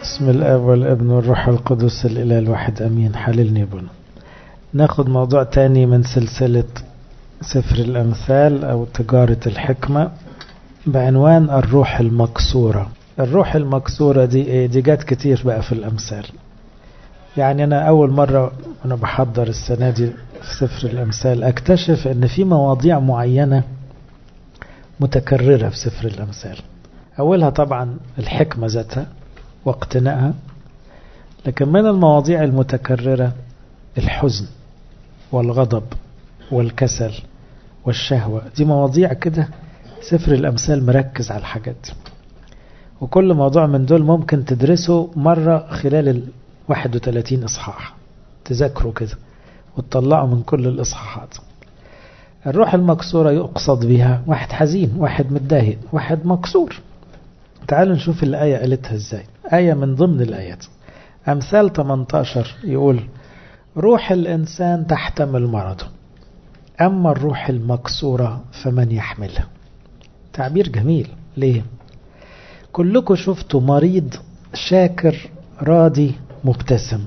بسم الاب والابن والروح القدس الاله الواحد امين. حللني بنا. ناخد موضوع تاني من سلسلة سفر الامثال او تجارة الحكمة بعنوان الروح المكسورة. الروح المكسورة دي ايه؟ دي جات كتير بقى في الامثال. يعني انا اول مرة وانا بحضر السنة دي في سفر الامثال اكتشف ان في مواضيع معينة متكررة في سفر الامثال. اولها طبعا الحكمة ذاتها واقتنائها، لكن من المواضيع المتكررة الحزن والغضب والكسل والشهوة. دي مواضيع كده سفر الأمثال مركز على الحاجات دي، وكل موضوع من دول ممكن تدرسه مرة خلال 31 إصحاح، تذكروا كده وتطلعوا من كل الإصحاحات. الروح المكسورة يقصد بها واحد حزين، واحد متضايق، واحد مكسور. تعالوا نشوف الآية قالتها ازاي. آية من ضمن الآيات أمثال 18 يقول: روح الإنسان تحتمل مرضه، أما الروح المكسورة فمن يحملها. تعبير جميل. ليه؟ كلكم شفتوا مريض شاكر راضي مبتسم،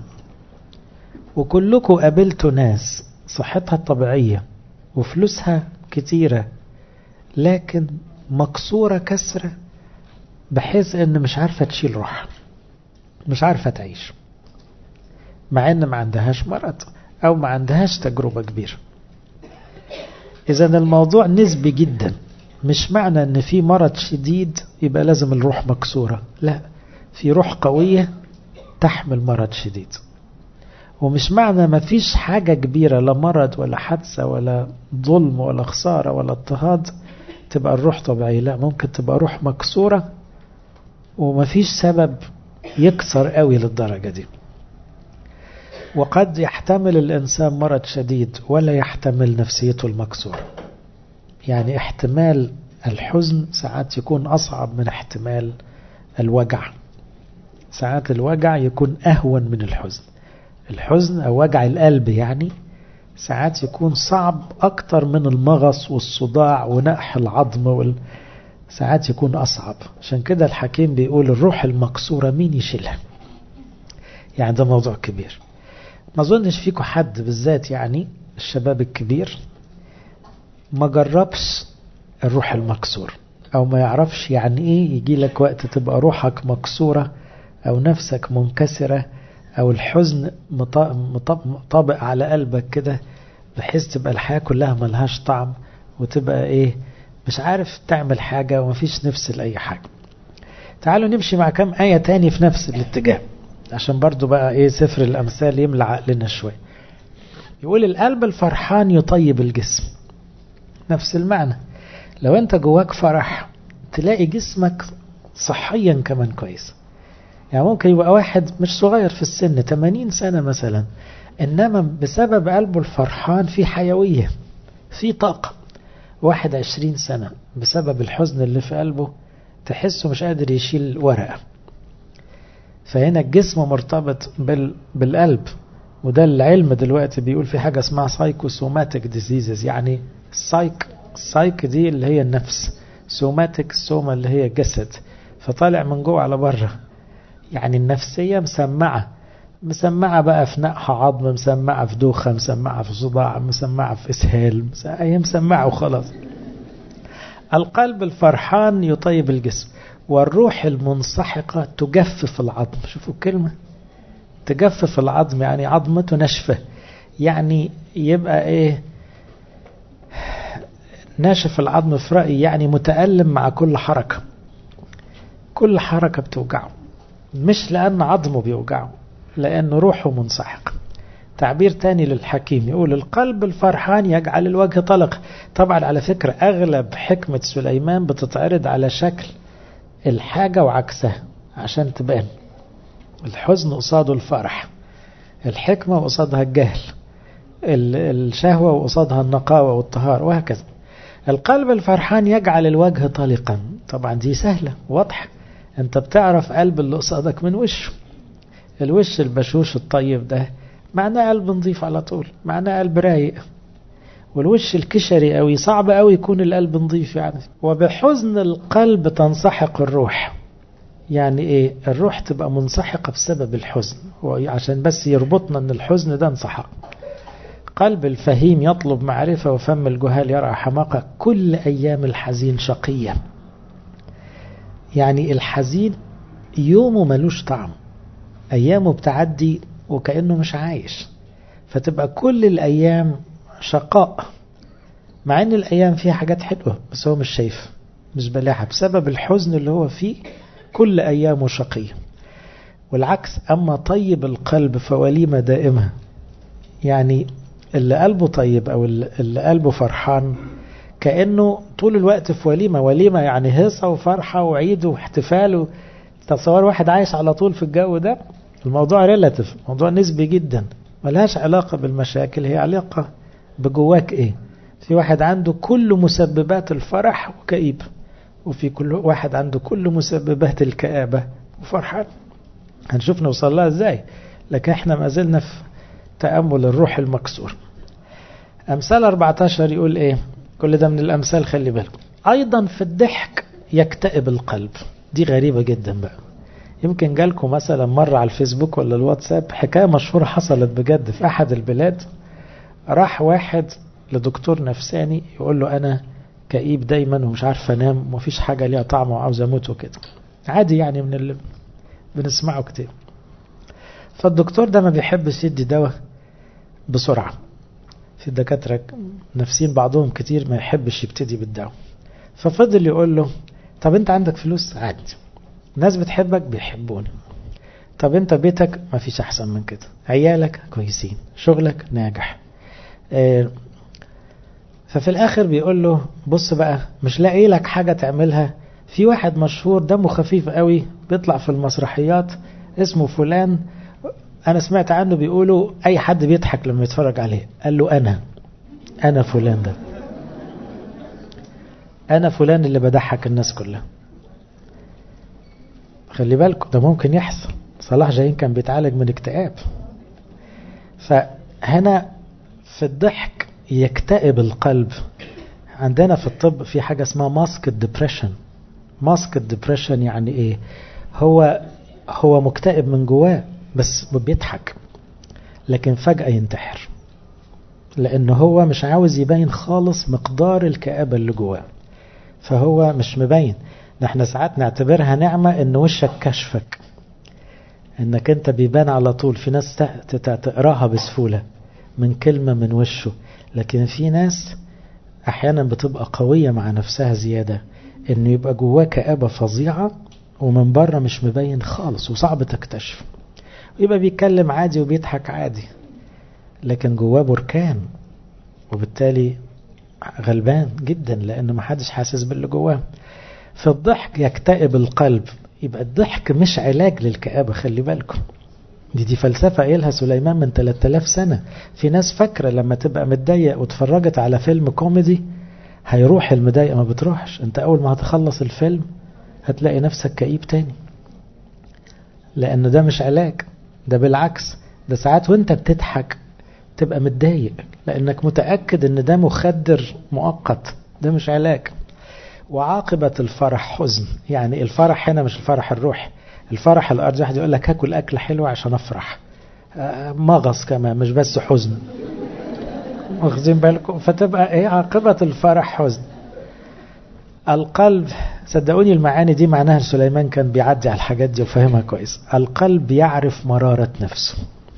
وكلكم قابلتوا ناس صحتها الطبيعية وفلوسها كتيرة لكن مكسورة كسرة بحيث ان مش عارفة تشيل روحها، مش عارفة تعيش، مع ان ما عندهاش مرض او ما عندهاش تجربة كبيرة. اذا الموضوع نسبي جدا. مش معنى ان في مرض شديد يبقى لازم الروح مكسورة، لا، في روح قوية تحمل مرض شديد. ومش معنى ما فيش حاجة كبيرة، لا مرض ولا حادثة ولا ظلم ولا خسارة ولا اضطهاد، تبقى الروح طبيعية. لا، ممكن تبقى روح مكسورة ومفيش سبب يكسر قوي للدرجة دي. وقد يحتمل الإنسان مرض شديد ولا يحتمل نفسيته المكسورة. يعني احتمال الحزن ساعات يكون أصعب من احتمال الوجع. ساعات الوجع يكون أهون من الحزن. الحزن أو وجع القلب يعني ساعات يكون صعب أكتر من المغص والصداع ونقح العظم ساعات يكون أصعب. عشان كده الحكيم بيقول الروح المكسورة مين يشيلها؟ يعني ده موضوع كبير. ما أظنش فيكم حد بالذات، يعني الشباب الكبير، ما جربش الروح المكسور أو ما يعرفش يعني إيه يجي لك وقت تبقى روحك مكسورة أو نفسك منكسرة أو الحزن مطابق على قلبك كده بحيث تبقى الحياة كلها ملهاش طعم وتبقى إيه، مش عارف تعمل حاجة ومفيش نفس لأي حاجة. تعالوا نمشي مع كم آية تاني في نفس الاتجاه عشان برضو بقى إيه سفر الأمثال يملى عقلنا شوي. يقول القلب الفرحان يطيب الجسم. نفس المعنى. لو أنت جواك فرح تلاقي جسمك صحيا كمان كويس. يعني ممكن يبقى واحد مش صغير في السن 80 سنة مثلا، إنما بسبب قلبه الفرحان في حيوية، في طاقة. 21 سنة بسبب الحزن اللي في قلبه تحسه مش قادر يشيل ورقة. فهنا الجسم مرتبط بالقلب. وده العلم دلوقتي بيقول في حاجة اسمها سايكوسوماتيك ديزيزز. يعني السايك دي اللي هي النفس، سوماتيك السومة اللي هي الجسد، فطالع من جوه على بره. يعني النفسية مسمعة بقى في نقح عظم، مسمعة في دوخة، مسمعة في صداع، مسمعة في إسهال، هي مسمعة وخلاص. القلب الفرحان يطيب الجسم، والروح المنسحقة تجفف العظم. شوفوا الكلمة، تجفف العظم يعني عظمته نشفة. يعني يبقى ايه؟ ناشف العظم في رأيي يعني متألم مع كل حركة. كل حركة بتوجعه، مش لأن عظمه بيوجعه، لأن روحه منسحق. تعبير تاني للحكيم يقول القلب الفرحان يجعل الوجه طلق. طبعا على فكرة أغلب حكمة سليمان بتتعرض على شكل الحاجة وعكسها عشان تبان. الحزن قصاده الفرح، الحكمة قصادها الجهل، الشهوة وقصادها النقاوة والطهارة، وهكذا. القلب الفرحان يجعل الوجه طلقا. طبعا دي سهلة واضحة، انت بتعرف قلب اللي قصادك من وشه. الوش البشوش الطيب ده معناه قلب نظيف على طول، معناه قلب رايق. والوش الكشري قوي صعب قوي يكون القلب نظيف يعني. وبحزن القلب تنسحق الروح. يعني ايه؟ الروح تبقى منسحقة بسبب الحزن، عشان بس يربطنا ان الحزن ده انسحق. قلب الفهيم يطلب معرفة وفم الجهال يرى حماقة. كل أيام الحزين شقية. يعني الحزين يومه ملوش طعم، أيامه بتعدي وكأنه مش عايش، فتبقى كل الأيام شقاء، مع أن الأيام فيها حاجات حلوة بس هو مش شايف، مش بلاحة بسبب الحزن اللي هو فيه. كل أيامه شقية. والعكس، أما طيب القلب فوليمة دائمة. يعني اللي قلبه طيب أو اللي قلبه فرحان كأنه طول الوقت في وليمة. وليمة يعني هيصة وفرحة وعيد واحتفال. تصور واحد عايش على طول في الجو ده. الموضوع ريلاتيف، موضوع نسبي جدا، ملهاش علاقة بالمشاكل، هي علاقة بجواك ايه. في واحد عنده كل مسببات الفرح وكئيب، وفي كل واحد عنده كل مسببات الكآبة وفرحان. هنشوف نوصل لها ازاي، لكن احنا ما زلنا في تأمل الروح المكسور. أمثال 14 يقول ايه؟ كل ده من الأمثال، خلي بالكم. أيضا في الضحك يكتئب القلب. دي غريبة جدا بقى. يمكن جالكم مثلا مرة على الفيسبوك ولا الواتساب حكاية مشهورة حصلت بجد في أحد البلاد. راح واحد لدكتور نفساني يقول له أنا كئيب دايما ومش عارف أنام ومفيش حاجة ليها طعم وعاوز أموت وكده. عادي يعني، من اللي بنسمعه كتير. فالدكتور ده ما بيحبش يدي دواء بسرعة. في الدكاترة نفسين بعضهم كتير ما يحبش يبتدي بالدواء. ففضل يقول له طب انت عندك فلوس؟ عادي. ناس بتحبك؟ بيحبوني. طب انت بيتك؟ ما فيش احسن من كده. عيالك كويسين، شغلك ناجح. ففي الاخر بيقول له بص بقى، مش لاقي لك حاجة تعملها؟ في واحد مشهور دمه خفيف قوي بيطلع في المسرحيات اسمه فلان، انا سمعت عنه بيقولوا اي حد بيضحك لما يتفرج عليه. قال له انا فلان ده، انا فلان اللي بضحك الناس كلها. خلي بالكم ده ممكن يحصل. صلاح جاهين كان بيتعالج من اكتئاب. فهنا في الضحك يكتئب القلب. عندنا في الطب في حاجة اسمها ماسك الدبريشن. ماسك الدبريشن يعني ايه؟ هو مكتئب من جواه بس بيضحك، لكن فجأة ينتحر، لأنه هو مش عاوز يبين خالص مقدار الكآبة اللي جواه، فهو مش مبين. نحن ساعات نعتبرها نعمة ان وشك كشفك، انك انت بيبان على طول. في ناس تقراها بسهولة من كلمة من وشه، لكن في ناس احيانا بتبقى قوية مع نفسها زيادة، انه يبقى جواه كآبة فظيعة ومن بره مش مبين خالص وصعب تكتشف. ويبقى بيتكلم عادي وبيضحك عادي، لكن جواه بركان، وبالتالي غلبان جدا لانه محدش حاسس باللي جواه. في الضحك يكتئب القلب. يبقى الضحك مش علاج للكآبة، خلي بالكم. دي فلسفة قايلها سليمان من 3000 سنة. في ناس فاكرة لما تبقى متضايق وتفرجت على فيلم كوميدي هيروح المضايقة. ما بتروحش. انت اول ما هتخلص الفيلم هتلاقي نفسك كئيب تاني، لان ده مش علاج. ده بالعكس، ده ساعات وانت بتضحك تبقى متضايق لانك متأكد ان ده مخدر مؤقت، ده مش علاج. وعاقبة الفرح حزن. يعني الفرح هنا مش الفرح الروحي، الفرح الارضي. واحد يقول لك هاكل اكل حلو عشان افرح، مغص كمان مش بس حزن. واخدين بالكم؟ فتبقى ايه عاقبة الفرح؟ حزن. القلب، صدقوني المعاني دي معناها سليمان كان بيعدي على الحاجات دي وفهمها كويس. القلب يعرف مرارة نفسه.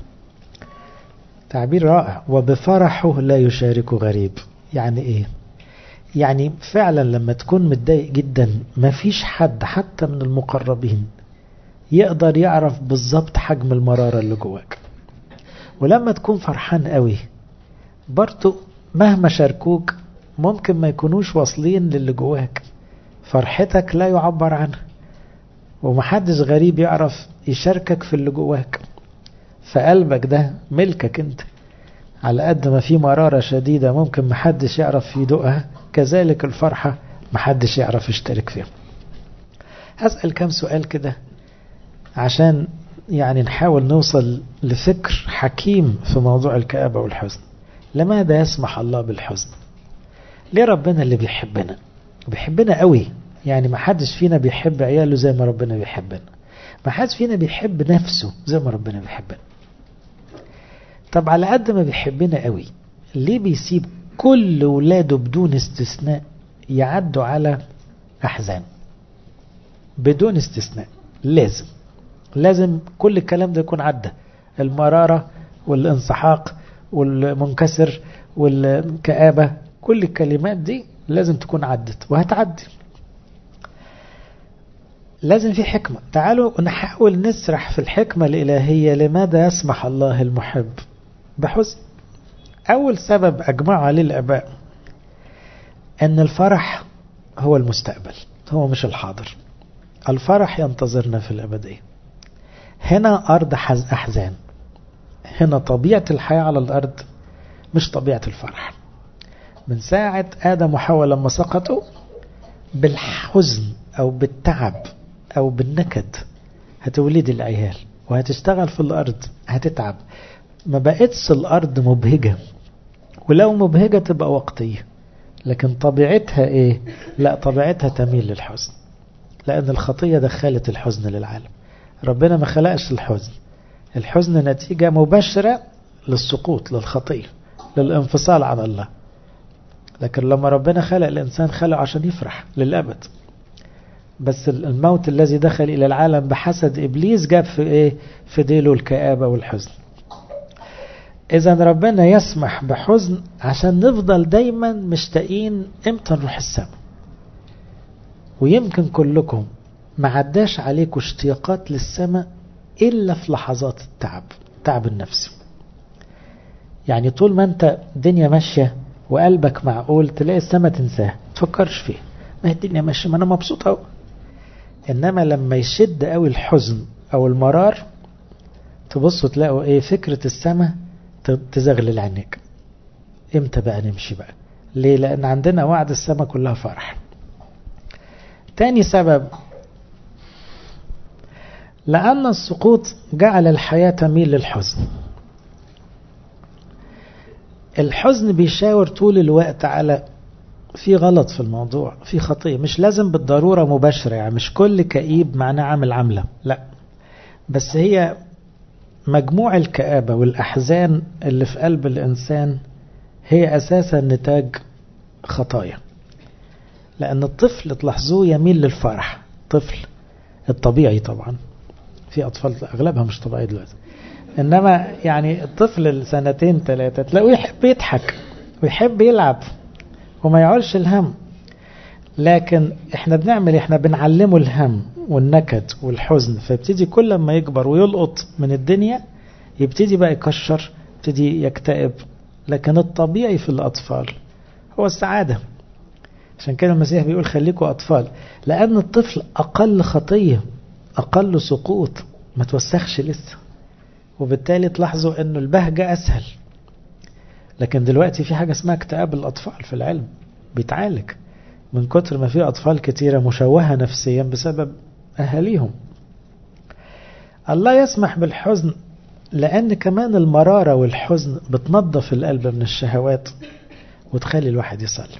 تعبير رائع. وبفرحه لا يشارك غريب. يعني ايه؟ يعني فعلا لما تكون متضايق جدا مفيش حد حتى من المقربين يقدر يعرف بالضبط حجم المرارة اللي جواك. ولما تكون فرحان قوي برضو مهما شاركوك ممكن ما يكونوش واصلين للي جواك. فرحتك لا يعبر عنها، ومحدش غريب يعرف يشاركك في اللي جواك. فقلبك ده ملكك انت. على قد ما في مرارة شديدة ممكن محدش يعرف يدوقها، كذلك الفرحة محدش يعرف يشترك فيها. هسأل كم سؤال كده عشان يعني نحاول نوصل لفكر حكيم في موضوع الكآبة والحزن. لماذا يسمح الله بالحزن؟ ليه ربنا اللي بيحبنا قوي يعني ما حدش فينا بيحب عياله زي ما ربنا بيحبنا، ما حدش فينا بيحب نفسه زي ما ربنا بيحبنا. طب على قد ما بيحبنا قوي ليه بيسيب كل ولاده بدون استثناء يعدوا على أحزان؟ بدون استثناء لازم كل الكلام ده يكون عدى، المرارة والانسحاق والمنكسر والكآبة، كل الكلمات دي لازم تكون عدت وهتعدي. لازم في حكمة. تعالوا نحاول نسرح في الحكمة الإلهية. لماذا يسمح الله المحب بحزن؟ أول سبب أجمعوا عليه الآباء أن الفرح هو المستقبل، هو مش الحاضر. الفرح ينتظرنا في الأبدية. هنا أرض أحزان، هنا طبيعة الحياة على الأرض مش طبيعة الفرح. من ساعة آدم وحواء لما سقطوا بالحزن أو بالتعب أو بالنكد هتولد العيال وهتشتغل في الأرض، هتتعب. ما بقتش الأرض مبهجة، ولو مبهجة تبقى وقتية، لكن طبيعتها إيه؟ لا، طبيعتها تميل للحزن، لأن الخطية دخلت الحزن للعالم. ربنا ما خلقش الحزن، الحزن نتيجة مباشرة للسقوط، للخطية، للانفصال عن الله. لكن لما ربنا خلق الإنسان خلقه عشان يفرح للأبد. بس الموت الذي دخل إلى العالم بحسد إبليس جاب في إيه؟ في ديله الكآبة والحزن. إذا ربنا يسمح بحزن عشان نفضل دايما مشتاقين إمتى نروح السماء. ويمكن كلكم ما عداش عليكم اشتياقات للسماء إلا في لحظات التعب النفسي. يعني طول ما أنت الدنيا ماشية وقلبك معقول تلاقي السماء تنساها، تفكرش فيه، ما هي الدنيا ماشية، ما أنا مبسوط أهو. إنما لما يشد قوي الحزن أو المرار تبصوا تلاقوا إيه؟ فكرة السماء تزغلل عينيك. إمتى بقى نمشي بقى؟ ليه؟ لأن عندنا وعد السماء كلها فرح. تاني سبب، لأن السقوط جعل الحياة تميل للحزن. الحزن بيشاور طول الوقت على في غلط في الموضوع، في خطية. مش لازم بالضرورة مباشرة، يعني مش كل كئيب معناه عامل عملة، لا، بس هي مجموع الكآبة والأحزان اللي في قلب الإنسان هي أساسا نتاج خطايا. لأن الطفل تلاحظوه يميل للفرح، طفل الطبيعي طبعا، في أطفال أغلبها مش طبيعي دلوقتي، إنما يعني الطفل السنتين 3 تلاقوه يحب يضحك ويحب يلعب وما يعولش الهم. لكن احنا بنعمل، احنا بنعلمه الهم والنكد والحزن، فيبتدي كل ما يكبر ويلقط من الدنيا يبتدي بقى يكشر، يبتدي يكتئب. لكن الطبيعي في الأطفال هو السعادة. عشان كده المسيح بيقول خليكوا أطفال، لأن الطفل أقل خطية، أقل سقوط، ما توسخش لسه، وبالتالي تلاحظوا أنه البهجة أسهل. لكن دلوقتي في حاجة اسمها اكتئاب الأطفال في العلم بيتعالج من كتر ما في أطفال كتيرة مشوهة نفسيا بسبب أهاليهم. الله يسمح بالحزن لأن كمان المرارة والحزن بتنظف القلب من الشهوات وتخلي الواحد يصلي.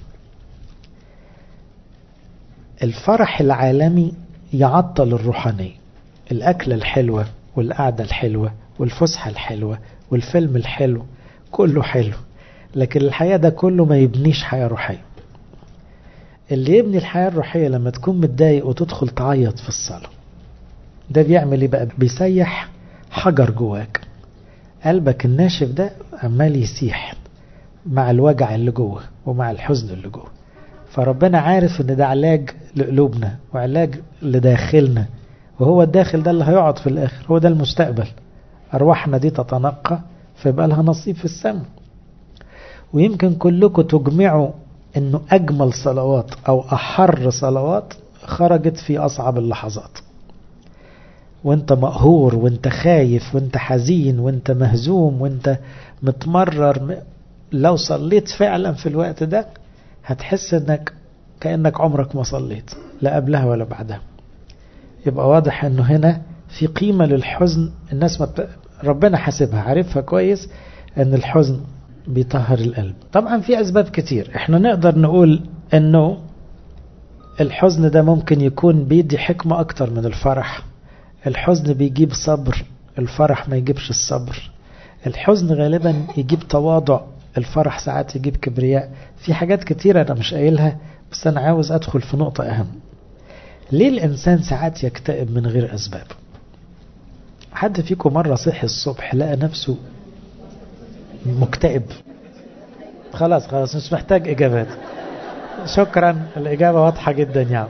الفرح العالمي يعطل الروحانية، الأكلة الحلوة والقعدة الحلوة والفسحة الحلوة والفيلم الحلو كله حلو، لكن الحياة ده كله ما يبنيش حياة روحية. اللي يبني الحياة الروحية لما تكون متضايق وتدخل تعيط في الصلاة، ده بيعمل ايه بقى؟ بيسيح حجر جواك. قلبك الناشف ده عمال يسيح مع الوجع اللي جوه ومع الحزن اللي جوه. فربنا عارف ان ده علاج لقلوبنا وعلاج لداخلنا، وهو الداخل ده اللي هيقعد في الاخر، هو ده المستقبل. ارواحنا دي تتنقى فيبقى لها نصيب في السماء. ويمكن كلكم تجمعوا انه اجمل صلوات او احر صلوات خرجت في اصعب اللحظات، وانت مقهور وانت خايف وانت حزين وانت مهزوم وانت متمرر. لو صليت فعلا في الوقت ده هتحس انك كأنك عمرك ما صليت، لا قبلها ولا بعدها. يبقى واضح انه هنا في قيمة للحزن. الناس ربنا حاسبها، عارفها كويس ان الحزن بيطهر القلب. طبعا في اسباب كتير، احنا نقدر نقول انه الحزن ده ممكن يكون بيدي حكمة أكتر من الفرح. الحزن بيجيب صبر، الفرح ما يجيبش الصبر. الحزن غالبا يجيب تواضع، الفرح ساعات يجيب كبرياء. في حاجات كتيرة أنا مش قايلها، بس أنا عاوز أدخل في نقطة أهم. ليه الإنسان ساعات يكتئب من غير أسباب؟ حد فيكم مرة صحي الصبح لقى نفسه مكتئب؟ خلاص مش محتاج إجابات، شكرا، الإجابة واضحة جدا يعني.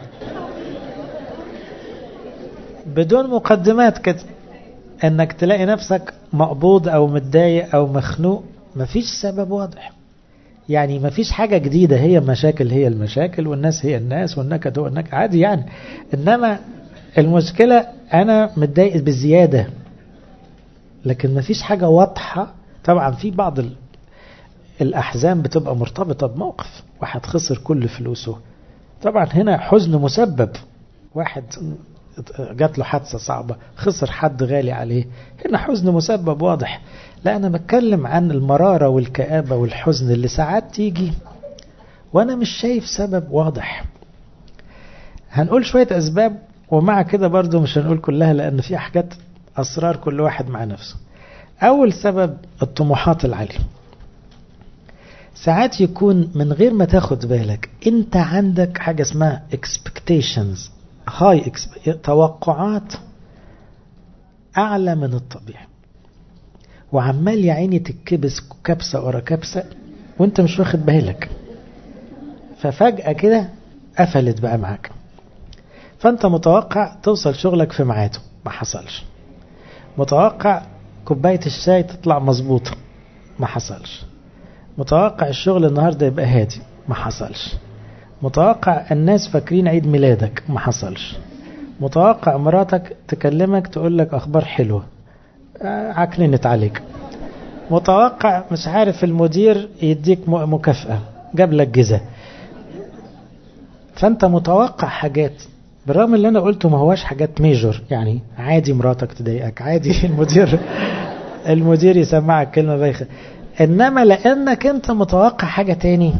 بدون مقدمات كده، انك تلاقي نفسك مقبوض او متضايق او مخنوق، مفيش سبب واضح. يعني مفيش حاجة جديدة، هي مشاكل هي المشاكل، والناس هي الناس، والنكد هو النكد، عادي يعني. انما المشكلة انا متضايق بزيادة، لكن مفيش حاجة واضحة. طبعا في بعض الأحزان بتبقى مرتبطة بموقف، واحد خسر كل فلوسه، طبعا هنا حزن مسبب. واحد جات له حادثة صعبة، خسر حد غالي عليه، هنا حزن مسبب واضح. لا، أنا بتكلم عن المرارة والكآبة والحزن اللي ساعات تيجي وأنا مش شايف سبب واضح. هنقول شوية أسباب، ومع كده برضو مش هنقول كلها، لأن في حاجات أسرار كل واحد مع نفسه. أول سبب الطموحات العالية. ساعات يكون من غير ما تاخد بالك انت عندك حاجة اسمها expectations high، توقعات اعلى من الطبيعي، وعمال يا عيني تكبس كبسة ورا كبسة وانت مش واخد بالك، ففجأة كده قفلت بقى معاك. فانت متوقع توصل شغلك في ميعاده، ما حصلش. متوقع كوباية الشاي تطلع مظبوطة، ما حصلش. متوقع الشغل النهاردة يبقى هادي، ما حصلش. متوقع الناس فاكرين عيد ميلادك، ما حصلش. متوقع مراتك تكلمك تقول لك أخبار حلوة، عكننت عليك. متوقع مش عارف المدير يديك مكافأة، جاب لك جزاء. فأنت متوقع حاجات، بالرغم اللي أنا قلته ما هواش حاجات ميجور، يعني عادي مراتك تضايقك، عادي المدير يسمعك كلمة بايخة، إنما لأنك أنت متوقع حاجة تاني،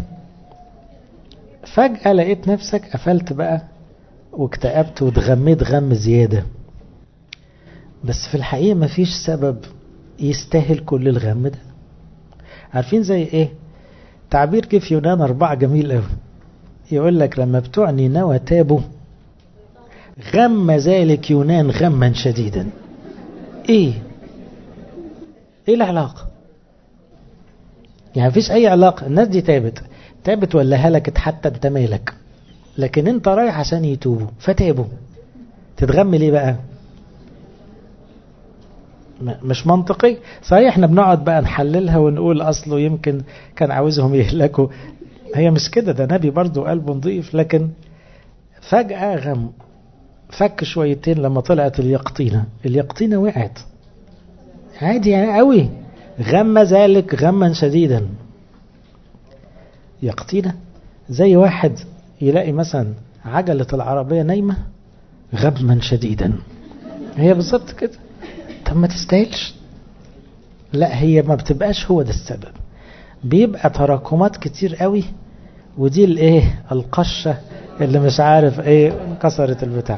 فجأة لقيت نفسك قفلت بقى واكتئبت وتغميت غم زيادة. بس في الحقيقة مفيش سبب يستاهل كل الغم ده. عارفين زي ايه؟ تعبير كيف يونان 4 جميل قوي، يقول لك لما بتوع نينوى تابوا غم ذلك يونان غما شديدا. ايه العلاقة؟ يعني مفيش اي علاقة. الناس دي تابت ولا هلكت حتى انت مالك، لكن انت رايح عشان يتوبوا فتابوا، تتغم ليه بقى؟ مش منطقي. صحيح احنا بنقعد بقى نحللها ونقول اصله يمكن كان عاوزهم يهلكوا، هي مش كده، ده نبي برضو قلبه نظيف، لكن فجأة غم، فك شويتين لما طلعت اليقطينة وقعت، عادي يعني قوي. غم ذلك غما شديدا. يقطينة زي واحد يلاقي مثلا عجلة العربية نايمة غما شديدا، هي بالظبط كده. طب ما تستاهلش. لا، هي ما بتبقاش هو ده السبب، بيبقى تراكمات كتير قوي، ودي الايه القشة اللي مش عارف ايه كسرت البتاع.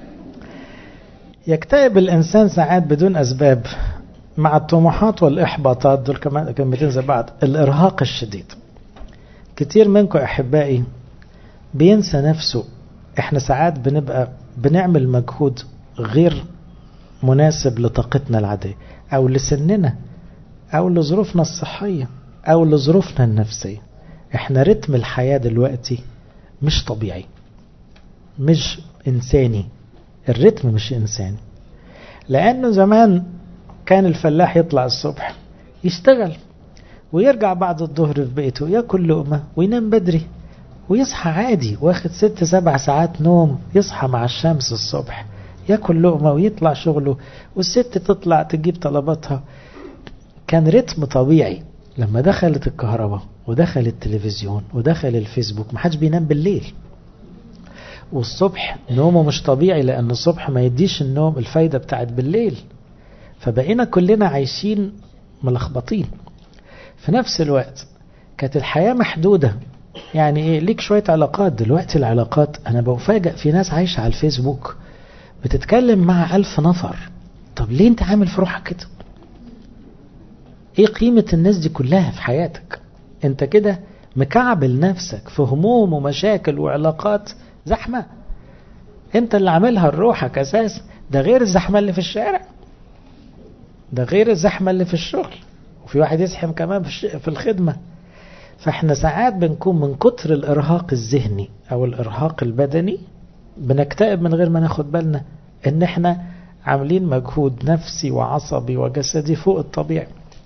يكتئب الانسان ساعات بدون اسباب مع الطموحات والاحباطات، دول كمان كلمتين زي بعض. الارهاق الشديد، كتير منكم احبائي بينسى نفسه. احنا ساعات بنبقى بنعمل مجهود غير مناسب لطاقتنا العادية او لسننا او لظروفنا الصحية او لظروفنا النفسية. احنا رتم الحياة دلوقتي مش طبيعي، مش انساني، الرتم مش انساني. لانه زمان كان الفلاح يطلع الصبح يشتغل ويرجع بعد الظهر في بيته ياكل لقمة وينام بدري ويصحى عادي، واخد 6-7 ساعات نوم، يصحى مع الشمس الصبح ياكل لقمة ويطلع شغله، والست تطلع تجيب طلباتها. كان رتم طبيعي. لما دخلت الكهرباء ودخل التلفزيون ودخل الفيسبوك محدش بينام بالليل، والصبح نومه مش طبيعي، لأن الصبح ما يديش النوم الفايدة بتاعت بالليل. فبقينا كلنا عايشين ملخبطين. في نفس الوقت كانت الحياة محدودة، يعني ايه ليك شوية علاقات. دلوقتي العلاقات انا بفاجئ في ناس عايشة على الفيسبوك بتتكلم مع 1000 نفر. طب ليه انت عامل في روحك كده؟ ايه قيمة الناس دي كلها في حياتك؟ انت كده مكعبل نفسك في هموم ومشاكل وعلاقات زحمة انت اللي عاملها لروحك اساس. ده غير الزحمة اللي في الشارع، ده غير الزحمة اللي في الشغل، وفي واحد يزحم كمان في الخدمة. فاحنا ساعات بنكون من كتر الارهاق الذهني او الارهاق البدني بنكتئب من غير ما ناخد بالنا ان احنا عاملين مجهود نفسي وعصبي وجسدي فوق الطبيعي.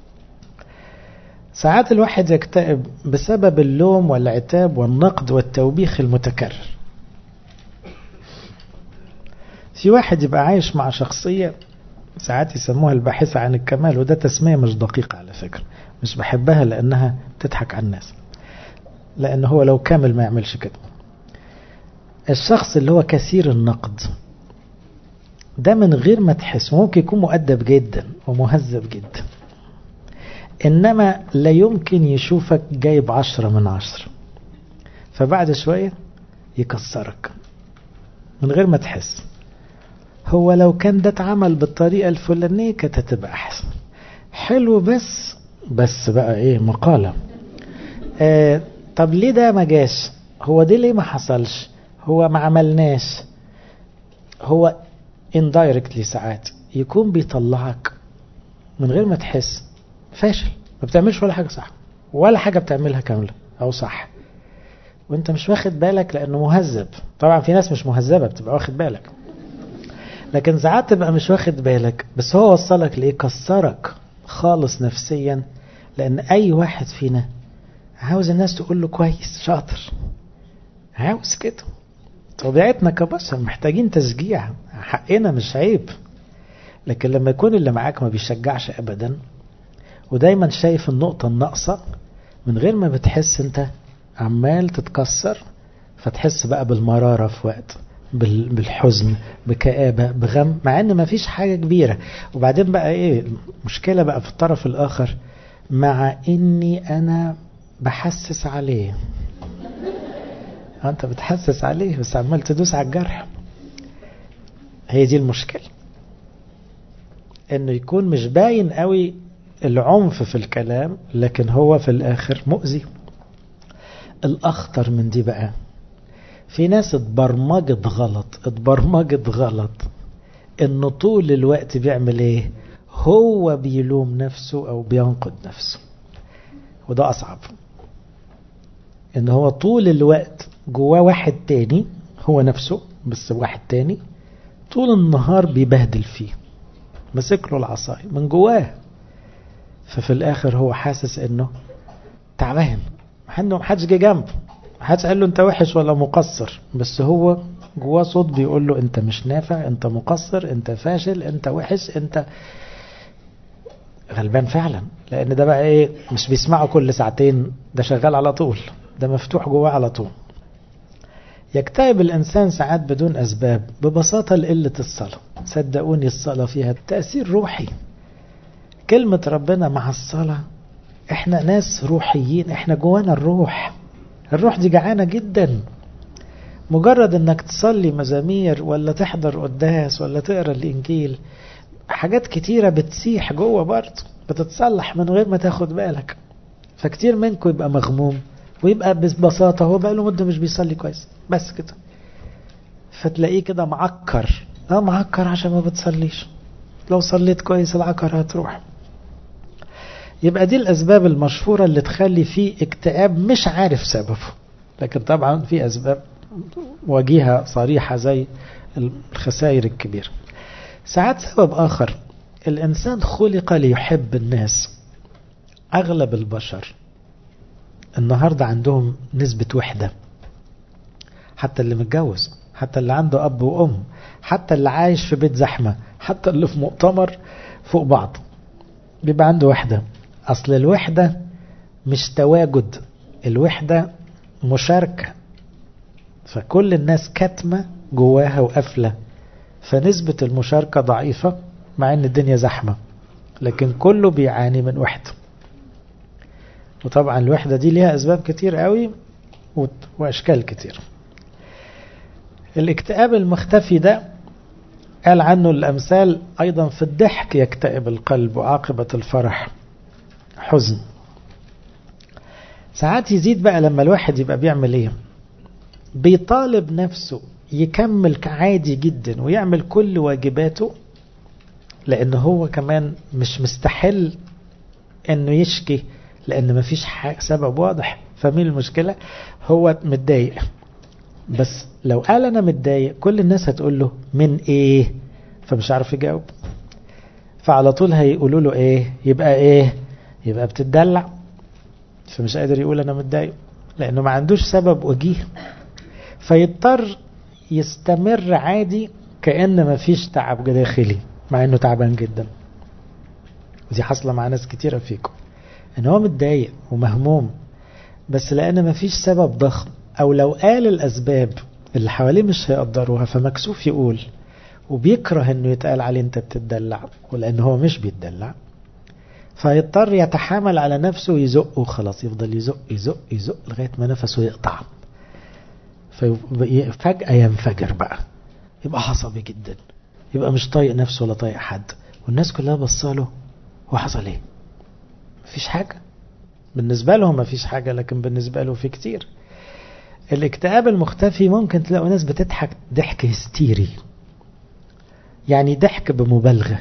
ساعات الواحد يكتئب بسبب اللوم والعتاب والنقد والتوبيخ المتكرر. في واحد يبقى عايش مع شخصية ساعات يسموها الباحثة عن الكمال، وده تسمية مش دقيقة على فكرة، مش بحبها لأنها تضحك على الناس، لأنه هو لو كامل ما يعملش كده. الشخص اللي هو كثير النقد ده من غير ما تحس ممكن يكون مؤدب جدا ومهذب جدا، إنما لا يمكن يشوفك جايب 10 من 10، فبعد شوية يكسرك من غير ما تحس. هو لو كان ده اتعمل بالطريقة الفلانية كانت هتبقى أحسن. حلو بس بقى إيه مقالة. طب ليه ده ما جاش؟ هو دي ليه ما حصلش؟ هو ما عملناش. هو indirectly ساعات يكون بيطلعك من غير ما تحس فاشل، ما بتعملش ولا حاجة صح ولا حاجة بتعملها كاملة أو صح، وانت مش واخد بالك لأنه مهذب. طبعا في ناس مش مهذبة بتبقى واخد بالك، لكن ساعات تبقى مش واخد بالك بس هو وصلك لإيه؟ كسرك خالص نفسيا. لأن أي واحد فينا عاوز الناس تقول له كويس شاطر، عاوز كده، طبيعتنا كبشر محتاجين تشجيع، حقنا مش عيب. لكن لما يكون اللي معاك ما بيشجعش أبدا ودايما شايف النقطة الناقصة، من غير ما بتحس انت عمال تتكسر، فتحس بقى بالمرارة في وقت، بالحزن، بكآبة، بغم، مع ان ما فيش حاجة كبيرة. وبعدين بقى ايه مشكلة بقى في الطرف الآخر، مع اني انا بحسس عليه. انت بتحسس عليه بس عمال تدوس على الجرح. هي دي المشكلة، انه يكون مش باين قوي العنف في الكلام لكن هو في الاخر مؤذي. الاخطر من دي بقى في ناس اتبرمجت غلط انه طول الوقت بيعمل ايه؟ هو بيلوم نفسه او بينقد نفسه. وده اصعب، ان هو طول الوقت جواه واحد تاني هو نفسه بس واحد تاني طول النهار بيبهدل فيه، مسك له العصاية من جواه. ففي الاخر هو حاسس انه تعبان، محدش جه جنبه، محدش قال له انت وحش ولا مقصر، بس هو جواه صوت بيقول له انت مش نافع، انت مقصر، انت فاشل، انت وحش، انت غلبان فعلا. لان ده بقى ايه مش بيسمعه كل ساعتين، ده شغال على طول، ده مفتوح جواه على طول. يكتئب الإنسان ساعات بدون أسباب، ببساطة لقلة الصلاة. صدقوني الصلاة فيها تأثير روحي. كلمة ربنا مع الصلاة، احنا ناس روحيين، احنا جوانا الروح دي جعانة جدا. مجرد انك تصلي مزامير ولا تحضر قداس ولا تقرأ الإنجيل، حاجات كتيرة بتسيح جوه برضه، بتتصلح من غير ما تاخد بالك. فكتير منكم يبقى مغموم ويبقى ببساطة هو بقى له مدة مش بيصلي كويس بس كده، فتلاقيه كده معكر. معكر عشان ما بتصليش، لو صليت كويس العكر هتروح. يبقى دي الأسباب المشهورة اللي تخلي فيه اكتئاب مش عارف سببه. لكن طبعا في أسباب وجيهة صريحة زي الخسائر الكبيرة. ساعات سبب آخر، الإنسان خلق ليحب الناس. أغلب البشر النهاردة عندهم نسبة وحدة، حتى اللي متجوز، حتى اللي عنده أب وأم، حتى اللي عايش في بيت زحمة، حتى اللي في مؤتمر فوق بعض، بيبقى عنده وحدة. أصل الوحدة مش تواجد، الوحدة مشاركة. فكل الناس كتمة جواها وقفلة، فنسبة المشاركة ضعيفة مع ان الدنيا زحمة، لكن كله بيعاني من وحدة. وطبعا الوحدة دي ليها أسباب كتير قوي، وأشكال كتير. الاكتئاب المختفي ده قال عنه الأمثال أيضا في الضحك يكتئب القلب وعاقبة الفرح حزن. ساعات يزيد بقى لما الواحد يبقى بيعمل ايه، بيطالب نفسه يكمل عادي جدا ويعمل كل واجباته، لأنه هو كمان مش مستحل انه يشكي، لأن مفيش سبب واضح. فمين المشكلة؟ هو متضايق، بس لو قال أنا متضايق كل الناس هتقول له من ايه، فمش عارف يجاوب، فعلى طول هيقولوا له ايه، يبقى بتدلع، فمش قادر يقول أنا متضايق لأنه ما عندوش سبب وجيه، فيضطر يستمر عادي كأن ما فيش تعب داخلي مع أنه تعبان جدا. ودي حصلة مع ناس كتيرة فيكم، أنه هو متضايق ومهموم، بس لأن ما فيش سبب ضخم، أو لو قال الأسباب اللي حواليه مش هيقدروها فمكسوف يقول، وبيكره أنه يتقال عليه أنت بتدلع، ولأنه هو مش بيتدلع، فيضطر يتحامل على نفسه ويزق وخلاص، يفضل يزق يزق يزق لغاية ما نفسه يقطع، فجأة ينفجر بقى، يبقى عصبي جدا، يبقى مش طايق نفسه ولا طايق حد، والناس كلها بصاله، هو حصل ايه؟ مفيش حاجة بالنسبة له، مفيش حاجة، لكن بالنسبة له في كتير. الاكتئاب المختفي ممكن تلاقوا ناس بتضحك ضحك هستيري، يعني ضحك بمبالغة،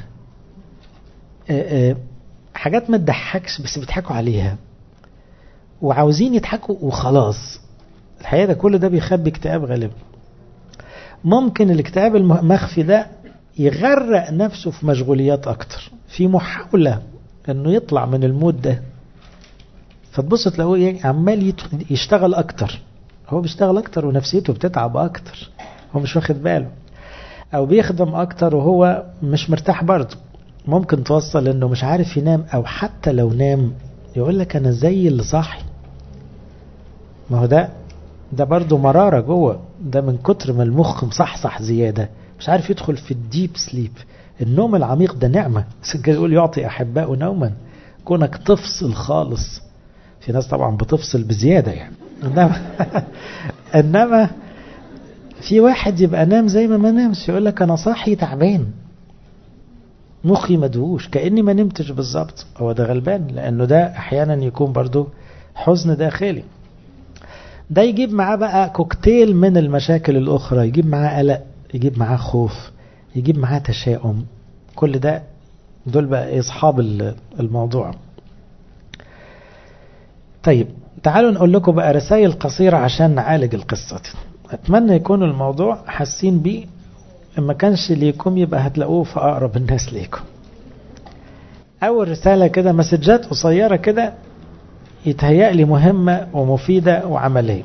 حاجات ما تضحكش بس بيضحكوا عليها وعاوزين يضحكوا وخلاص. الحقيقة ده كل ده بيخبي اكتئاب غالبا. ممكن الاكتئاب المخفي ده يغرق نفسه في مشغوليات أكتر، في محاولة أنه يطلع من المود ده، فتبص تلاقوه عمال يشتغل أكتر، هو بيشتغل أكتر ونفسيته بتتعب أكتر، هو مش واخد باله، أو بيخدم أكتر وهو مش مرتاح برضه. ممكن توصل أنه مش عارف ينام، أو حتى لو نام يقول لك أنا زي اللي صاحي. ما هو ده برضه مرارة جوه، ده من كتر ما المخ مصحصح زيادة مش عارف يدخل في الديب سليب. النوم العميق ده نعمة، كده يقول يعطي أحباء نوما، كونك تفصل خالص. في ناس طبعا بتفصل بزيادة يعني، إنما في واحد يبقى نام زي ما نامش، يقول لك أنا صاحي تعبان، مخي مدهوش كأني ما نمتش بالظبط. هو ده غلبان، لأنه ده أحيانا يكون برضو حزن داخلي. ده يجيب معاه بقى كوكتيل من المشاكل الأخرى، يجيب معاه قلق، يجيب معاه خوف، يجيب معاه تشاؤم، كل ده دول بقى أصحاب الموضوع. طيب تعالوا نقول لكم بقى رسائل قصيرة عشان نعالج القصة دي. أتمنى يكون الموضوع حاسين بيه، إما كانش ليكم يبقى هتلاقوه في أقرب الناس ليكم. أول رسالة كده، مسجات قصيرة كده يتهيألي مهمة ومفيدة وعملية.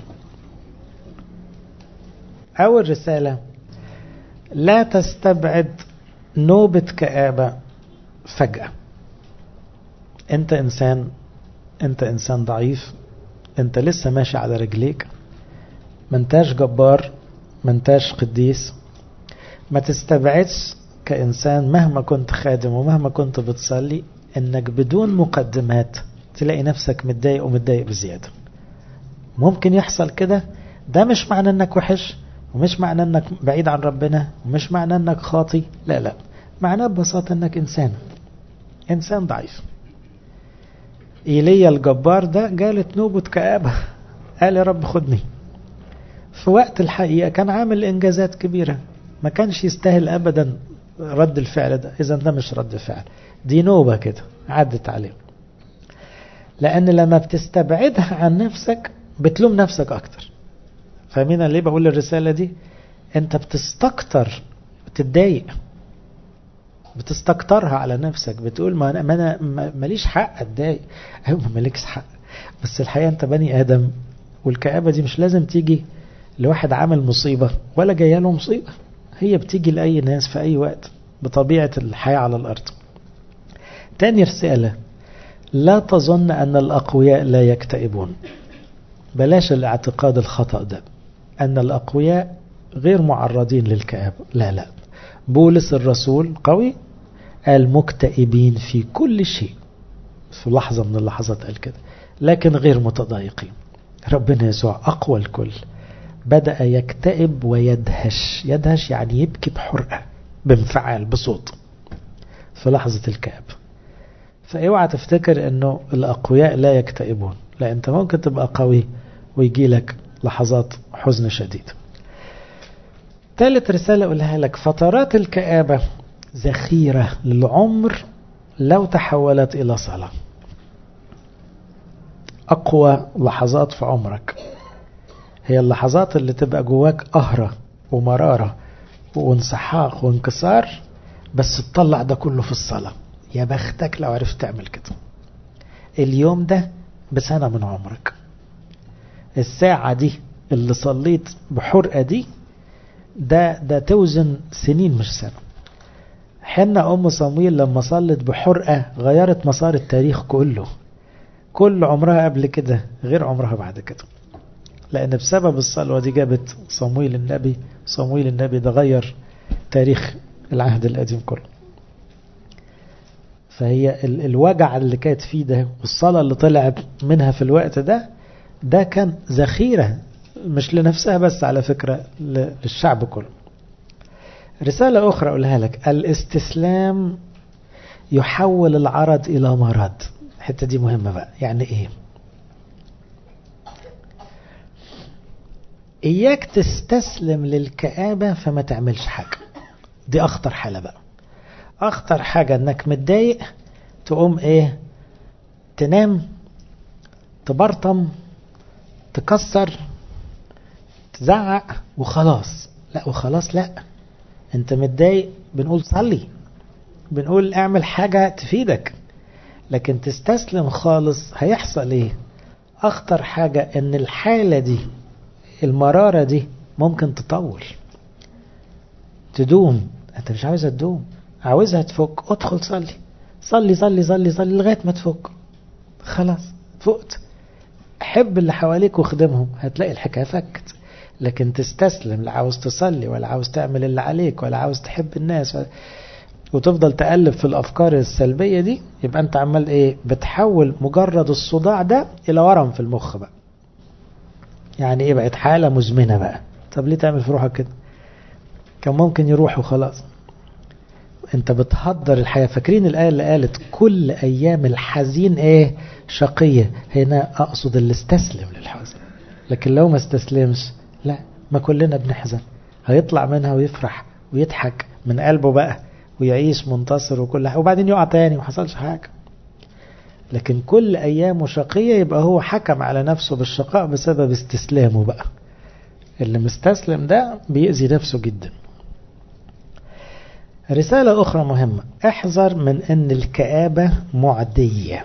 أول رسالة، لا تستبعد نوبة كآبة فجأة. أنت إنسان ضعيف، أنت لسه ماشي على رجليك، منتاش جبار، منتاش قديس. ما تستبعدش كإنسان مهما كنت خادم ومهما كنت بتصلي أنك بدون مقدمات تلاقي نفسك متضايق ومتضايق بزيادة. ممكن يحصل كده، ده مش معنى أنك وحش، ومش معنى أنك بعيد عن ربنا، ومش معنى أنك خاطي، لا، معناه ببساطة أنك إنسان ضعيف. إيليا الجبار ده جالت نوبة كآبة، قال يا رب خدني. في وقت الحقيقة كان عامل إنجازات كبيرة، ما كانش يستاهل أبدا رد الفعل ده. إذا ده مش رد فعل، دي نوبة كده عدت عليه. لأن لما بتستبعدها عن نفسك بتلوم نفسك أكتر. فاهمين ليه بقول الرسالة دي؟ أنت بتستكتر، بتتضايق، بتستكترها على نفسك، بتقول ما أنا ماليش حق أتضايق. أيوة مالكش حق، بس الحقيقة أنت بني آدم، والكآبة دي مش لازم تيجي لواحد عامل مصيبة ولا جايه له مصيبة، هي بتيجي لأي ناس في أي وقت بطبيعة الحياة على الأرض. تاني رسالة، لا تظن أن الأقوياء لا يكتئبون. بلاش الاعتقاد الخطأ ده أن الأقوياء غير معرضين للكآبة، لا. بولس الرسول قوي، قال مكتئبين في كل شيء، في لحظة من اللحظات قال كده، لكن غير متضايقين. ربنا يسوع أقوى الكل بدأ يكتئب ويدهش. يدهش يعني يبكي بحرقة بانفعال بصوت في لحظة الكآب. فاوعى تفتكر انه الأقوياء لا يكتئبون، لا، انت ممكن تبقى قوي ويجي لك لحظات حزن شديد. ثالث رسالة أقولها لك: فترات الكآبة ذخيرة للعمر لو تحولت إلى صلاة. أقوى لحظات في عمرك هي اللحظات اللي تبقى جواك قهرة ومرارة وانسحاق وانكسار، بس تطلع ده كله في الصلاة. يا بختك لو عرفت تعمل كده. اليوم ده بسنة من عمرك، الساعة دي اللي صليت بحرقة دي ده توزن سنين مش سنة. حنا أم صمويل لما صلت بحرقة غيرت مسار التاريخ كله. كل عمرها قبل كده غير عمرها بعد كده، لأن بسبب الصلوة دي جابت صمويل النبي. صمويل النبي ده غير تاريخ العهد القديم كله. فهي الوجع اللي كانت فيه ده والصلاة اللي طلعت منها في الوقت ده كان ذخيرة مش لنفسها بس، على فكرة للشعب كله. رسالة أخرى أقولها لك: الاستسلام يحول العرض إلى مرض. الحتة دي مهمة بقى. يعني إيه؟ إياك تستسلم للكآبة فما تعملش حاجة. دي أخطر حالة بقى. أخطر حاجة إنك متضايق تقوم إيه؟ تنام، تبرطم، تكسر، تزعق وخلاص. لا، وخلاص لا. انت متضايق بنقول صلي، بنقول اعمل حاجة تفيدك. لكن تستسلم خالص هيحصل ايه؟ اخطر حاجة ان الحالة دي، المرارة دي ممكن تطول تدوم. انت مش عاوزها تدوم، عاوزها تفك. ادخل صلي صلي صلي صلي صلي لغاية ما تفك. خلاص فقت. حب اللي حواليك واخدمهم، هتلاقي الحكاية فكت. لكن تستسلم، لا عاوز تصلي ولا عاوز تعمل اللي عليك ولا عاوز تحب الناس وتفضل تقلب في الأفكار السلبية دي، يبقى أنت عمال إيه؟ بتحول مجرد الصداع ده إلى ورم في المخ بقى. يعني إيه؟ بقت حالة مزمنة بقى. طب ليه تعمل في روحك كده؟ كان ممكن يروح وخلاص. أنت بتهدر الحياة. فاكرين الآية اللي قالت كل أيام الحزين إيه؟ شقية. هنا أقصد اللي استسلم للحزن. لكن لو ما استسلمش، لا، ما كلنا بنحزن. هيطلع منها ويفرح ويضحك من قلبه بقى ويعيش منتصر وكل حاجة، وبعدين يقع تاني وحصلش حاجة. لكن كل أيامه شقية، يبقى هو حكم على نفسه بالشقاء بسبب استسلامه بقى. اللي مستسلم ده بيأذي نفسه جدا. رسالة أخرى مهمة: احذر من أن الكآبة معدية.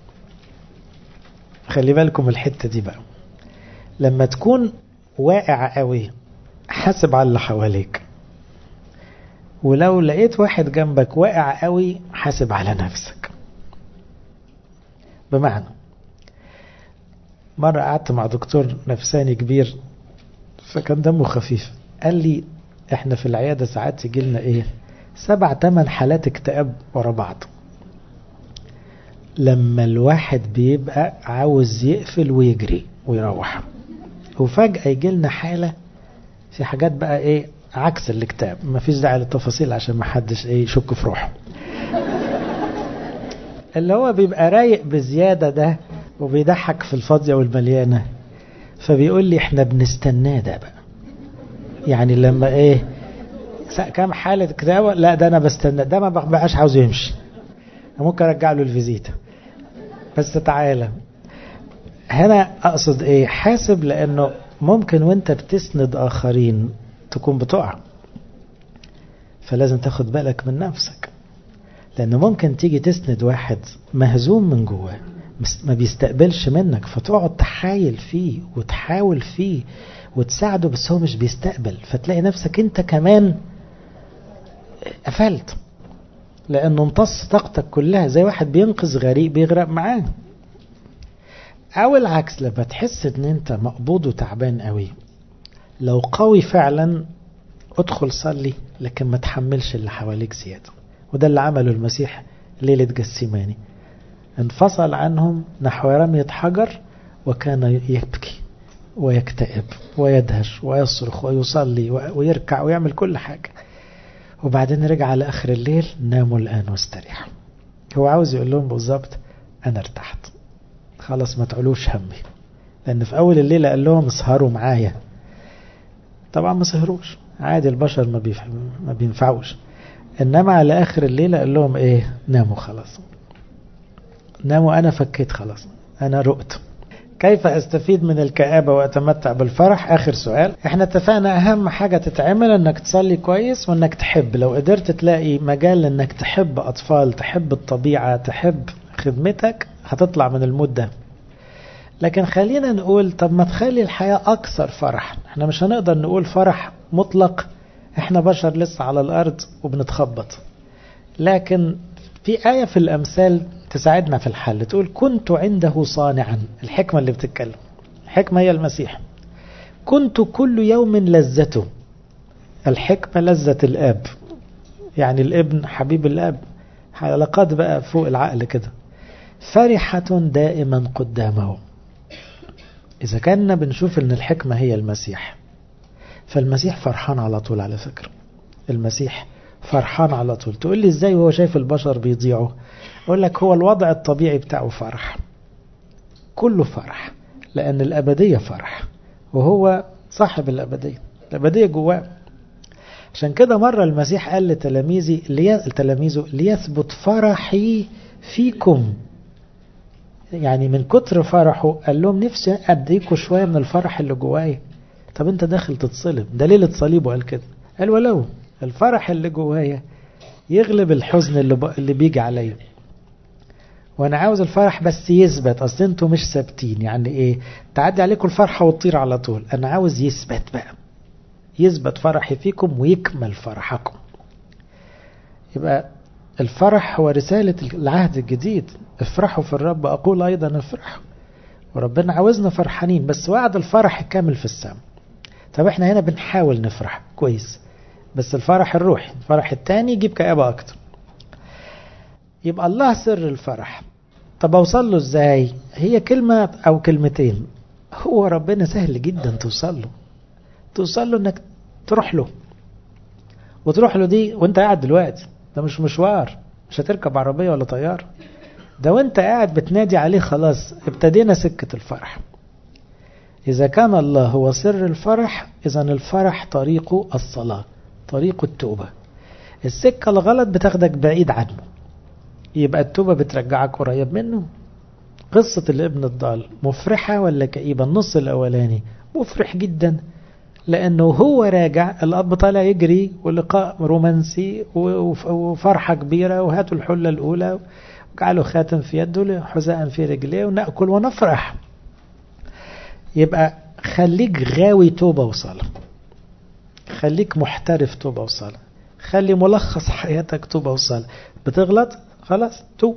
خلي بالكم الحتة دي بقى. لما تكون واقع قوي حاسب على اللي حواليك، ولو لقيت واحد جنبك واقع قوي حاسب على نفسك. بمعنى، مرة قعدت مع دكتور نفساني كبير فكان دمه خفيف، قال لي احنا في العيادة ساعات يجي لنا ايه 7-8 حالات اكتئاب ورا بعض. لما الواحد بيبقى عاوز يقفل ويجري ويروح، وفجأة يجي لنا حالة في حاجات بقى ايه عكس الاكتئاب. ما فيش داعي للتفاصيل عشان ما حدش ايه يشك في روحه. اللي هو بيبقى رايق بزيادة ده وبيضحك في الفاضية والمليانة. فبيقول لي احنا بنستناه ده بقى. يعني لما ايه كام حالة اكتئاب، لا ده انا بستنى، ده ما بقاش عاوز يمشي. ممكن ارجع له الفيزيتا بس تعالى. هنا اقصد ايه؟ حاسب، لانه ممكن وانت بتسند اخرين تكون بتقع. فلازم تاخد بالك من نفسك، لانه ممكن تيجي تسند واحد مهزوم من جواه ما بيستقبلش منك، فتقعد تحايل فيه وتحاول فيه وتساعده بس هو مش بيستقبل، فتلاقي نفسك انت كمان قفلت، لانه امتص طاقتك كلها. زي واحد بينقذ غريق بيغرق معاه. او العكس، لما تحس ان انت مقبوض وتعبان قوي، لو قوي فعلا ادخل صلي، لكن ما تحملش اللي حواليك زيادة. وده اللي عمله المسيح ليلة جسيماني. انفصل عنهم نحو رمية حجر وكان يبكي. ويكتئب ويدهش ويصرخ ويصلي ويركع ويعمل كل حاجة، وبعدين رجع على آخر الليل ناموا الآن واستريحوا. هو عاوز يقول لهم بالظبط أنا ارتحت خلاص، ما تعلوش همي. لأن في أول الليل قال لهم اسهروا معايا، طبعا ما سهروش، عادي البشر ما بينفعوش. إنما على آخر الليل قال لهم إيه؟ ناموا خلاص، ناموا، أنا فكيت خلاص، أنا رقت. كيف أستفيد من الكآبة وأتمتع بالفرح؟ آخر سؤال. احنا اتفقنا أهم حاجة تتعمل أنك تصلي كويس وأنك تحب. لو قدرت تلاقي مجال أنك تحب أطفال، تحب الطبيعة، تحب خدمتك، هتطلع من المود ده. لكن خلينا نقول طب ما تخلي الحياة أكثر فرح. احنا مش هنقدر نقول فرح مطلق، احنا بشر لسه على الأرض وبنتخبط. لكن في آية في الأمثال تساعدنا في الحل، تقول كنت عنده صانعا. الحكمة اللي بتتكلم، الحكمة هي المسيح. كنت كل يوم لذته. الحكمة لذة الآب، يعني الابن حبيب الآب، علاقات بقى فوق العقل كده. فرحة دائما قدامه. إذا كنا بنشوف أن الحكمة هي المسيح، فالمسيح فرحان على طول. على فكرة المسيح فرحان على طول. تقول لي إزاي وهو شايف البشر بيضيعوا؟ أقول لك هو الوضع الطبيعي بتاعه فرح، كله فرح، لأن الأبدية فرح، وهو صاحب الأبدية، الأبدية جواه. عشان كده مرة المسيح قال لتلاميذه ليثبت فرحي فيكم. يعني من كتر فرحه قال لهم نفسي أديكوا شوية من الفرح اللي جواي. طب انت داخل تتصلب، ده ليلة صليبه قال كده، قال ولو الفرح اللي جوايا يغلب الحزن اللي بيجي عليا. وانا عاوز الفرح بس يثبت. اصل انتوا مش ثابتين. يعني ايه؟ تعدي عليكم الفرحة وتطير على طول. انا عاوز يثبت بقى، يثبت فرحي فيكم ويكمل فرحكم. يبقى الفرح هو رسالة العهد الجديد. افرحوا في الرب، أقول أيضا افرحوا. وربنا عاوزنا فرحانين، بس وعد الفرح كامل في السماء. طب احنا هنا بنحاول نفرح كويس، بس الفرح الروحي، الفرح التاني يجيب كآبة أكتر. يبقى الله سر الفرح. طب أوصل له ازاي؟ هي كلمة أو كلمتين. هو ربنا سهل جدا توصل له انك تروح له. وتروح له دي وانت قاعد دلوقتي، ده مش مشوار، مش هتركب عربية ولا طيارة، ده وانت قاعد بتنادي عليه. خلاص ابتدينا سكة الفرح. إذا كان الله هو سر الفرح، إذا الفرح طريقه الصلاة، طريقه التوبة. السكة الغلط بتاخدك بعيد عنه، يبقى التوبة بترجعك قريب منه. قصة الابن الضال مفرحة ولا كئيبة؟ النص الأولاني مفرح جدا، لأنه هو راجع الأب طالع يجري ولقاء رومانسي وفرحة كبيرة، وهاتوا الحلة الأولى وجعلوا خاتم في يده حذاء في رجليه ونأكل ونفرح. يبقى خليك غاوي توبة وصلاة، خليك محترف توبة وصلاة، خلي ملخص حياتك توبة وصلاة. بتغلط خلاص توب،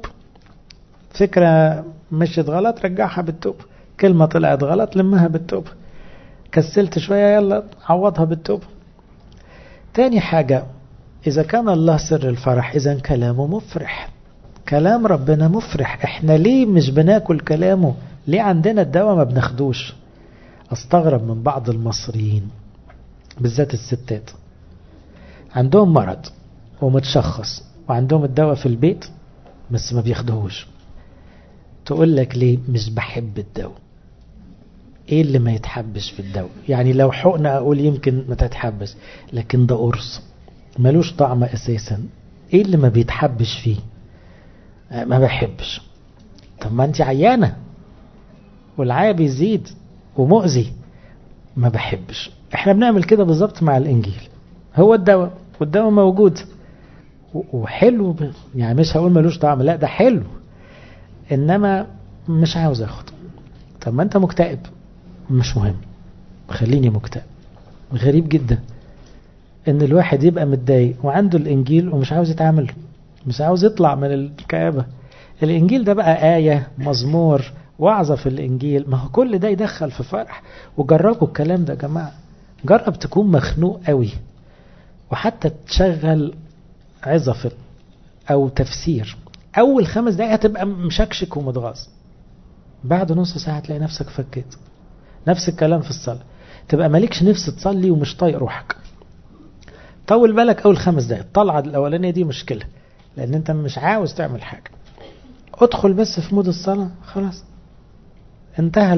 فكرة مشيت غلط رجعها بالتوب، كلمة طلعت غلط لمها بالتوب، كسلت شوية يلا عوضها بالتوب. تاني حاجة، إذا كان الله سر الفرح إذا كلامه مفرح. كلام ربنا مفرح. احنا ليه مش بناكل كلامه؟ ليه عندنا الدواء ما بناخدوش؟ استغرب من بعض المصريين بالذات الستات، عندهم مرض ومتشخص وعندهم الدواء في البيت بس ما بياخدوهوش. تقول لك ليه؟ مش بحب الدواء. ايه اللي ما يتحبش في الدواء؟ يعني لو حقنة اقول يمكن ما تتحبش، لكن ده قرص ملوش طعم اساسا. ايه اللي ما بيتحبش فيه؟ ما بحبش. طب ما انت عيانة والعيا بيزيد ومؤذي. ما بحبش. احنا بنعمل كده بالظبط مع الانجيل. هو الدواء والدواء موجود وحلو، يعني مش هقول ملوش طعم، لا ده حلو، انما مش عاوز اخده. طب ما انت مكتئب، مش مهم، خليني مكتئب. غريب جدا ان الواحد يبقى متضايق وعنده الانجيل ومش عاوز يتعامل، مش عاوز يطلع من الكآبة. الانجيل ده بقى آية، مزمور، وعظة في الانجيل، ما هو كل ده يدخل في فرح. وجربوا الكلام ده يا جماعة. جرب تكون مخنوق قوي وحتى تشغل عظة او تفسير، اول 5 دقايق هتبقى مشكشك ومتغاظ، بعد نص ساعة تلاقي نفسك فكيت. نفس الكلام في الصلاة. تبقى مالكش نفس تصلي ومش طايق روحك، طول بالك أول 5 دقايق. الطلعة الأولانية دي مشكلة، لأن أنت مش عاوز تعمل حاجة. ادخل بس في مود الصلاة، خلاص انتهى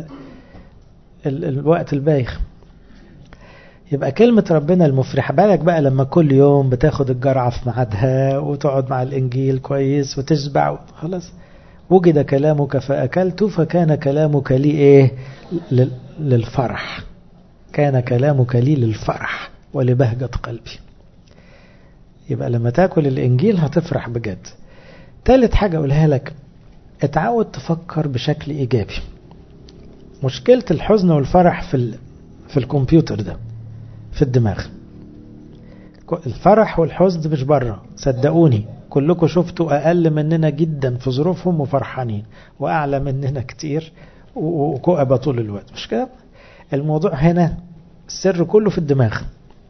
الوقت البايخ. يبقى كلمة ربنا المفرحة. بالك بقى لما كل يوم بتاخد الجرعة في ميعادها وتقعد مع الإنجيل كويس وتشبع، خلاص وجد كلامك فأكلت فكان كلامك لي إيه؟ للفرح. كان كلامك لي للفرح ولبهجة قلبي. يبقى لما تاكل الإنجيل هتفرح بجد. ثالث حاجة أقولها لك، اتعود تفكر بشكل إيجابي. مشكلة الحزن والفرح في الكمبيوتر ده، في الدماغ. الفرح والحزن مش بره، صدقوني كلكم شفتوا أقل مننا جدا في ظروفهم وفرحانين، وأعلى مننا كتير وكؤبة طول الوقت، مش كده؟ الموضوع هنا السر كله في الدماغ.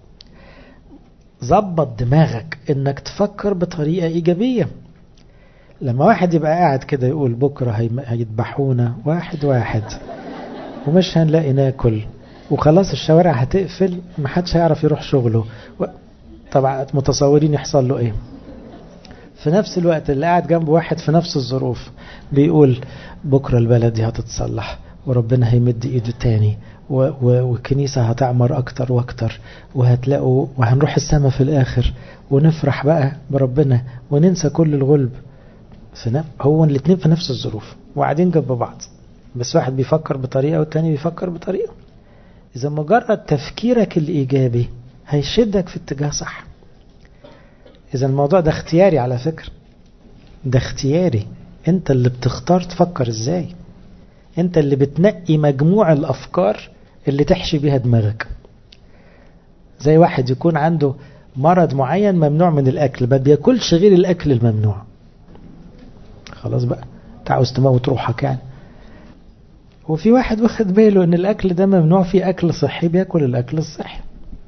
ظبط دماغك انك تفكر بطريقة ايجابية. لما واحد يبقى قاعد كده يقول بكرة هيذبحونا واحد واحد ومش هنلاقي ناكل وخلاص الشوارع هتقفل، محدش هيعرف يروح شغله، طبعا متصورين يحصل له ايه؟ في نفس الوقت اللي قاعد جنب واحد في نفس الظروف بيقول بكرة البلد دي هتتصلح وربنا هيمد ايده تاني والكنيسة هتعمر اكتر واكتر وهتلاقوا وهنروح السماء في الاخر ونفرح بقى بربنا وننسى كل الغلب. هو الاتنين في نفس الظروف وقاعدين جنب بعض، بس واحد بيفكر بطريقة والتاني بيفكر بطريقة. إذا مجرد تفكيرك الإيجابي هيشدك في اتجاه صح. إذا الموضوع ده اختياري على فكرة، ده اختياري. أنت اللي بتختار تفكر إزاي، أنت اللي بتنقي مجموع الأفكار اللي تحشي بيها دماغك. زي واحد يكون عنده مرض معين ممنوع من الأكل، ما بياكلش غير الأكل الممنوع، خلاص بقى تعوز تموت روحك يعني. وفي واحد واخد باله ان الاكل ده ممنوع، فيه اكل صحي بياكل الاكل الصحي.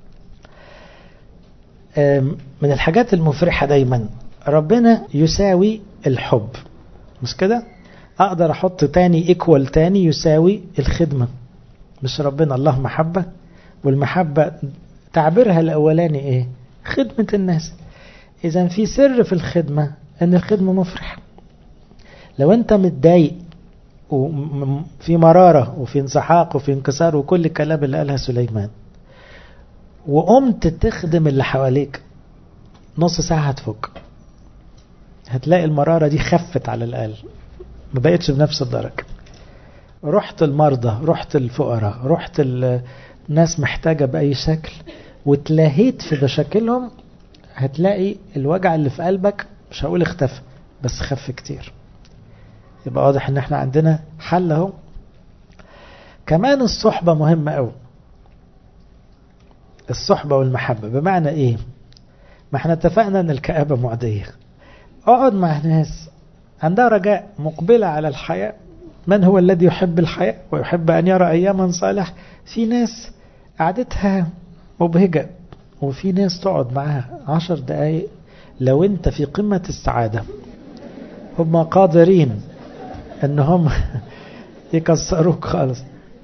من الحاجات المفرحة دايما ربنا يساوي الحب، مش كده؟ اقدر احط تاني ايكوال تاني يساوي الخدمة. مش ربنا الله محبة، والمحبة تعبيرها الاولاني ايه؟ خدمة الناس. اذا في سر في الخدمة ان الخدمة مفرحة. لو انت متضايق وفي مرارة وفي انسحاق وفي انكسار وكل الكلام اللي قالها سليمان، وقمت تخدم اللي حواليك نص ساعة هتفك، هتلاقي المرارة دي خفت على الأقل، ما بقتش بنفس الدرجة. رحت المرضى، رحت الفقراء، رحت الناس محتاجة بأي شكل وتلاهيت في مشاكلهم، هتلاقي الوجع اللي في قلبك مش هقول اختفى بس خف كتير. يبقى واضح ان احنا عندنا حل اهو. كمان الصحبة مهمة قوي، الصحبة والمحبة. بمعنى ايه؟ ما احنا اتفقنا ان الكآبة معدية. اقعد مع ناس عندها رجاء، مقبلة على الحياة. من هو الذي يحب الحياة ويحب ان يرى اياما صالح؟ في ناس قعدتها مبهجة، وفي ناس تقعد معها 10 دقايق لو انت في قمة السعادة هم قادرين انهم يكسروك خالص.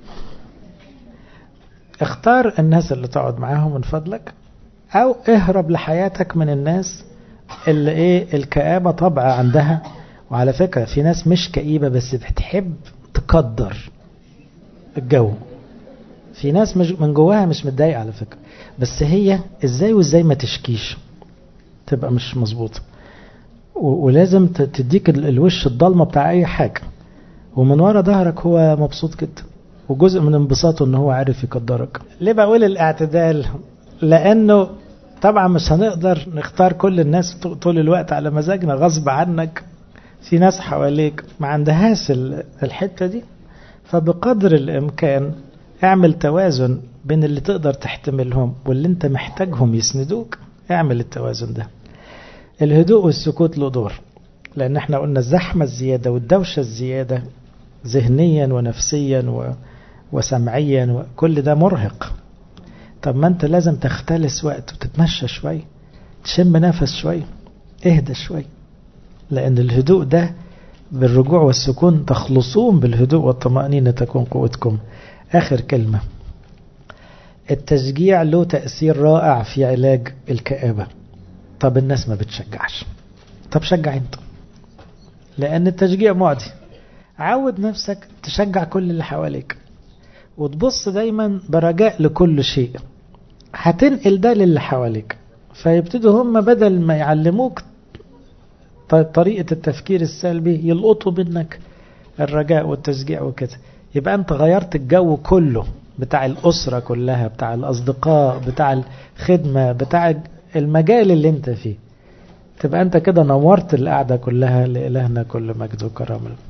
اختار الناس اللي تقعد معاهم من فضلك، او اهرب لحياتك من الناس اللي ايه الكآبة طبع عندها. وعلى فكرة في ناس مش كئيبة بس بتحب تقدر الجو. في ناس من جواها مش متضايقة على فكرة، بس هي ازاي وازاي ما تشكيش تبقى مش مظبوطة، ولازم تديك الوش الضلمة بتاع اي حاجة، ومن ورا ظهرك هو مبسوط جدا، وجزء من انبساطه ان هو عارف يقدرك. ليه بقول الاعتدال؟ لانه طبعا مش هنقدر نختار كل الناس طول الوقت على مزاجنا، غصب عنك في ناس حواليك ما عندهاش الحتة دي. فبقدر الامكان اعمل توازن بين اللي تقدر تحتملهم واللي انت محتاجهم يسندوك. اعمل التوازن ده. الهدوء والسكوت له دور، لان احنا قلنا الزحمة الزيادة والدوشة الزيادة ذهنيا ونفسيا وسمعيا وكل ده مرهق. طب ما انت لازم تختلس وقت وتتمشى شوي، تشم نفس شوي، اهدى شوي، لان الهدوء ده بالرجوع والسكون تخلصون بالهدوء والطمأنينة تكون قوتكم. آخر كلمة، التشجيع له تأثير رائع في علاج الكآبة. طب الناس ما بتشجعش، طب شجع انت، لأن التشجيع معدي. عود نفسك تشجع كل اللي حواليك، وتبص دايما برجاء لكل شيء، هتنقل ده للي حواليك، فيبتدوا هم بدل ما يعلموك طريقة التفكير السلبي يلقطوا منك الرجاء والتشجيع وكده. يبقى انت غيرت الجو كله، بتاع الأسرة كلها، بتاع الأصدقاء، بتاع الخدمة، بتاع المجال اللي انت فيه. تبقى انت كده نورت القعدة كلها. لإلهنا كل مجد وكرامة.